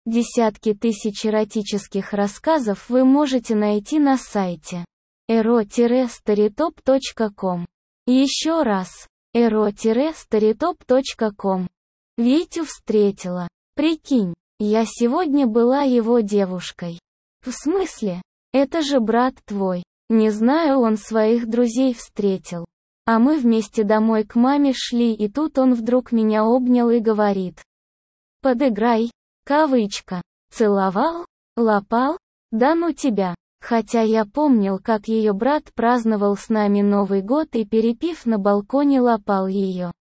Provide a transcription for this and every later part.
Десятки тысяч эротических рассказов вы можете найти на сайте ero-storytop.com. Еще раз, ero-storytop.com. Витю встретила. Прикинь, я сегодня была его девушкой. В смысле? Это же брат твой. Не знаю, он своих друзей встретил. А мы вместе домой к маме шли, и тут он вдруг меня обнял и говорит: «Подыграй», кавычка. Целовал? Лапал? Да ну тебя. Хотя я помнил, как ее брат праздновал с нами Новый год и, перепив на балконе, лапал ее.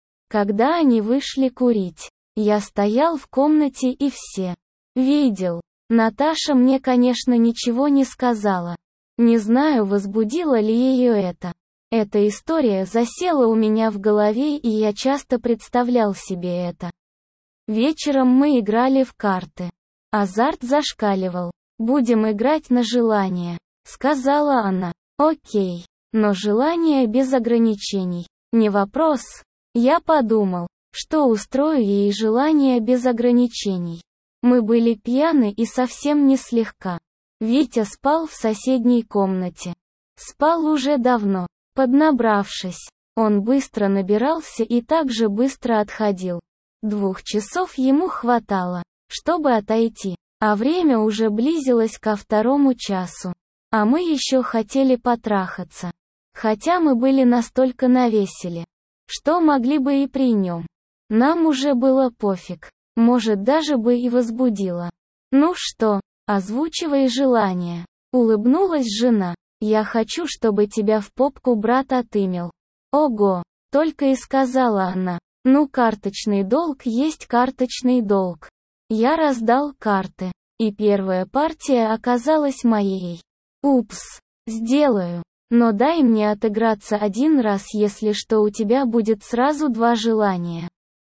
Когда они вышли курить, я стоял в комнате и все видел. Наташа мне, конечно, ничего не сказала. Не знаю, возбудило ли ее это. Эта история засела у меня в голове, и я часто представлял себе это. Вечером мы играли в карты. Азарт зашкаливал. «Будем играть на желание», — сказала она. «Окей, но желание без ограничений. Не вопрос». Я подумал, что устрою ей желание без ограничений. Мы были пьяны и совсем не слегка. Витя спал в соседней комнате. Спал уже давно, поднабравшись. Он быстро набирался и также быстро отходил. 2 часов ему хватало, чтобы отойти, а время уже близилось ко 2 часу. А мы еще хотели потрахаться. Хотя мы были настолько навеселе, что могли бы и при нем. Нам уже было пофиг. Может, даже бы и возбудило. «Ну что, озвучивай желание», — улыбнулась жена. «Я хочу, чтобы тебя в попку брат отымел». «Ого», — только и сказала она. «Ну, карточный долг есть карточный долг». Я раздал карты, и первая партия оказалась моей. «Упс, сделаю. Но дай мне отыграться 1 раз, если что, у тебя будет сразу 2 желания.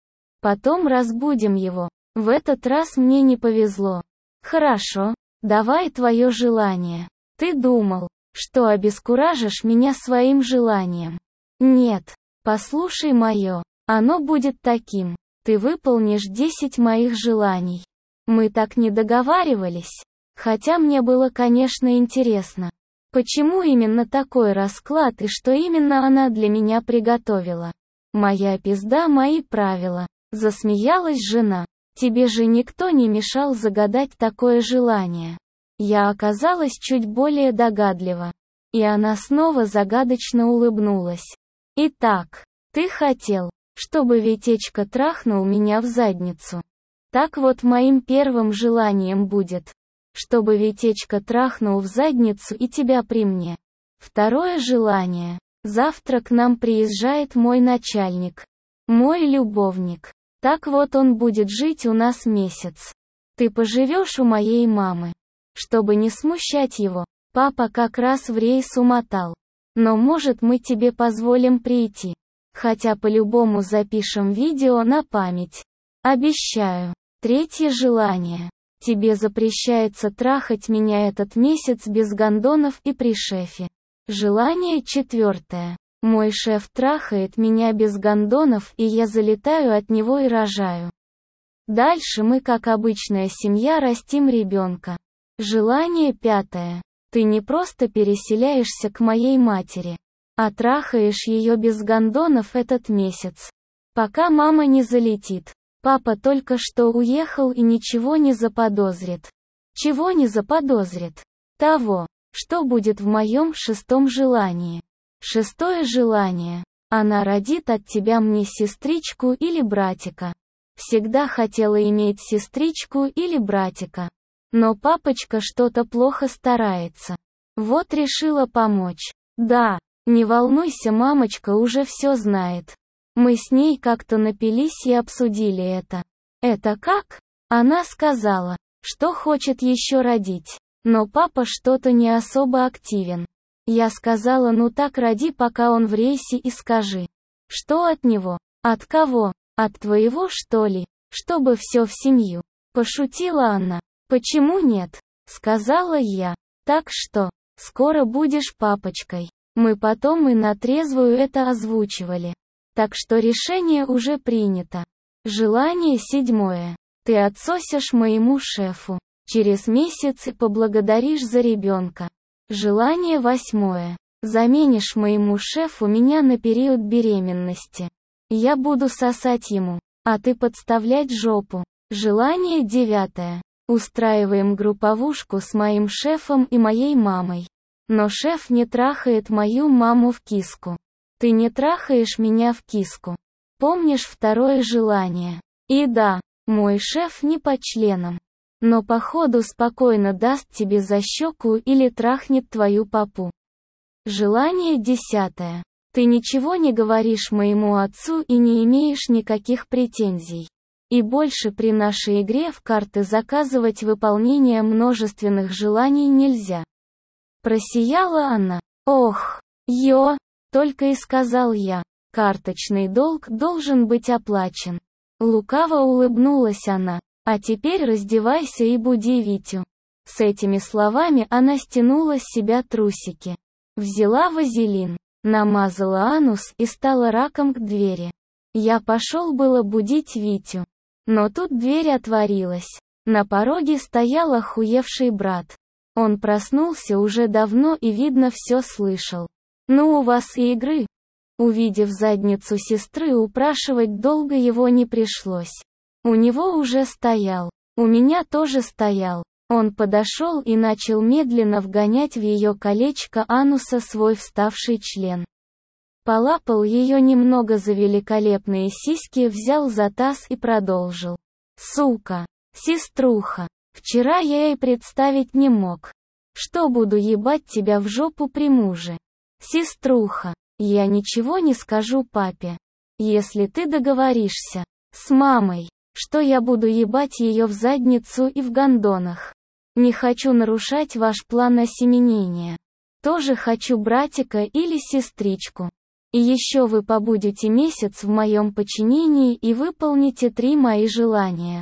Потом разбудим его. В этот раз мне не повезло». «Хорошо, давай твое желание. Ты думал, что обескуражишь меня своим желанием?» «Нет, послушай мое. Оно будет таким. Ты выполнишь 10 моих желаний». Мы так не договаривались. Хотя мне было, конечно, интересно, почему именно такой расклад и что именно она для меня приготовила. «Моя пизда, мои правила», — засмеялась жена. «Тебе же никто не мешал загадать такое желание». Я оказалась чуть более догадлива. И она снова загадочно улыбнулась. «Итак, ты хотел, чтобы Витечка трахнул меня в задницу. Так вот, моим первым желанием будет, чтобы Витечка трахнул в задницу и тебя при мне. Второе желание. Завтра к нам приезжает мой начальник. Мой любовник. Так вот, он будет жить у нас месяц. Ты поживешь у моей мамы. Чтобы не смущать его, папа как раз в рейс умотал. Но может, мы тебе позволим прийти. Хотя по-любому запишем видео на память. Обещаю». Третье желание. Тебе запрещается трахать меня этот месяц без гондонов и при шефе. Желание 4. Мой шеф трахает меня без гондонов, и я залетаю от него и рожаю. Дальше мы, как обычная семья, растим ребенка. Желание 5. Ты не просто переселяешься к моей матери, а трахаешь ее без гондонов этот месяц, пока мама не залетит. Папа только что уехал и ничего не заподозрит. Чего не заподозрит? Того, что будет в моем 6 желании. 6 желание. Она родит от тебя мне сестричку или братика. Всегда хотела иметь сестричку или братика. Но папочка что-то плохо старается. Вот решила помочь. Да, не волнуйся, мамочка уже все знает. Мы с ней как-то напились и обсудили это. Это как? Она сказала, что хочет еще родить. Но папа что-то не особо активен. Я сказала: ну так роди, пока он в рейсе, и скажи. Что от него? От кого? От твоего, что ли? Чтобы все в семью. Пошутила она. Почему нет? Сказала я. Так что, скоро будешь папочкой. Мы потом и на трезвую это озвучивали. Так что решение уже принято. Желание 7. Ты отсосешь моему шефу. Через месяц и поблагодаришь за ребенка. Желание 8. Заменишь моему шефу меня на период беременности. Я буду сосать ему, а ты подставлять жопу. Желание 9. Устраиваем групповушку с моим шефом и моей мамой. Но шеф не трахает мою маму в киску. Ты не трахаешь меня в киску. Помнишь 2 желание? И да, мой шеф не по членам. Но походу спокойно даст тебе за щеку или трахнет твою попу. Желание 10. Ты ничего не говоришь моему отцу и не имеешь никаких претензий. И больше при нашей игре в карты заказывать выполнение множественных желаний нельзя. Просияла она. Ох, только и сказал я. Карточный долг должен быть оплачен. Лукаво улыбнулась она. А теперь раздевайся и буди Витю. С этими словами она стянула с себя трусики. Взяла вазелин, намазала анус и стала раком к двери. Я пошел было будить Витю. Но тут дверь отворилась. На пороге стоял охуевший брат. Он проснулся уже давно и, видно, все слышал. «Ну у вас и игры». Увидев задницу сестры, упрашивать долго его не пришлось. У него уже стоял. У меня тоже стоял. Он подошел и начал медленно вгонять в ее колечко ануса свой вставший член. Полапал ее немного за великолепные сиськи, взял за таз и продолжил. «Сука! Сеструха! Вчера я ей представить не мог. Что буду ебать тебя в жопу при муже? Сеструха! Я ничего не скажу папе. Если ты договоришься с мамой, что я буду ебать ее в задницу и в гондонах. Не хочу нарушать ваш план осеменения. Тоже хочу братика или сестричку. И еще вы побудете месяц в моем подчинении и выполните 3 мои желания.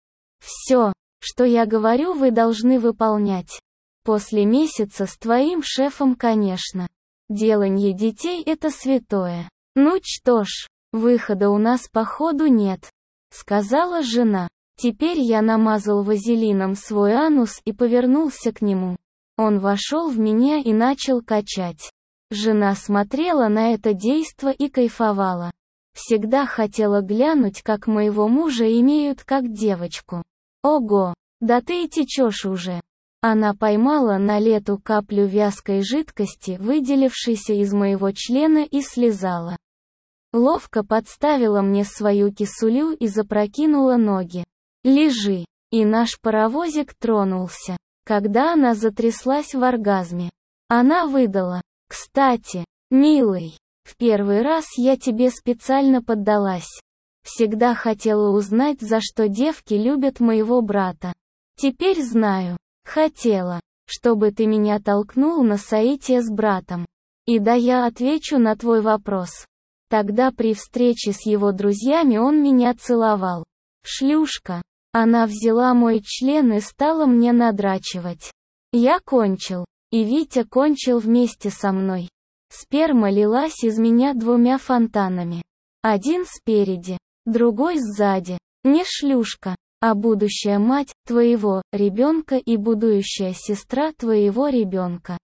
Все, что я говорю, вы должны выполнять. После месяца с твоим шефом, конечно. Деланье детей – это святое. Ну что ж, выхода у нас походу нет. Сказала жена. Теперь я намазал вазелином свой анус и повернулся к нему. Он вошел в меня и начал качать. Жена смотрела на это действо и кайфовала. Всегда хотела глянуть, как моего мужа имеют как девочку. Ого, да ты и течешь уже. Она поймала на лету каплю вязкой жидкости, выделившейся из моего члена, и слезала. Ловко подставила мне свою кисулю и запрокинула ноги. «Лежи!» И наш паровозик тронулся. Когда она затряслась в оргазме, она выдала. «Кстати, милый, в первый раз я тебе специально поддалась. Всегда хотела узнать, за что девки любят моего брата. Теперь знаю. Хотела, чтобы ты меня толкнул на соитие с братом. И да, я отвечу на твой вопрос. Тогда при встрече с его друзьями он меня целовал. Шлюшка. Она взяла мой член и стала мне надрачивать. Я кончил. И Витя кончил вместе со мной. Сперма лилась из меня 2 фонтанами. Один спереди, другой сзади. Не шлюшка, а будущая мать твоего ребенка и будущая сестра твоего ребенка.